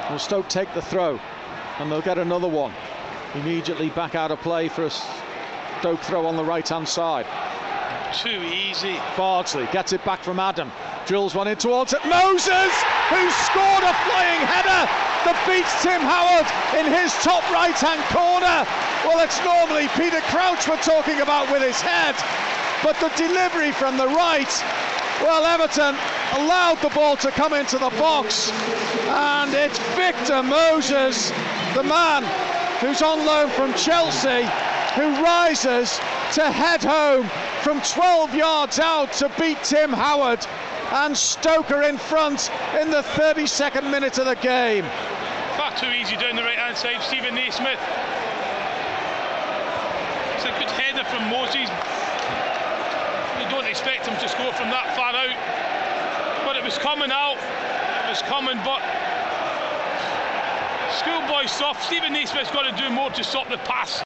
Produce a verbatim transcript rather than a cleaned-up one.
Will Stoke take the throw, and they'll get another one immediately back out of play for a Stoke throw on the right hand side. Too easy. Bardsley gets it back from Adam, drills one in towards it. Moses, who scored a flying header that beats Tim Howard in his top right hand corner. Well, it's normally Peter Crouch we're talking about with his head, but the delivery from the right, well, Everton allowed the ball to come into the box, and it's Victor Moses, the man who's on loan from Chelsea, who rises to head home from twelve yards out to beat Tim Howard, and Stoke are in front in the thirty-second minute of the game. Far too easy down the right hand side, Stephen Naismith. It's a good header from Moses. You don't expect him to score from that far out, but it was coming out, it was coming, but schoolboy stuff. Stephen Naismith's got to do more to stop the pass.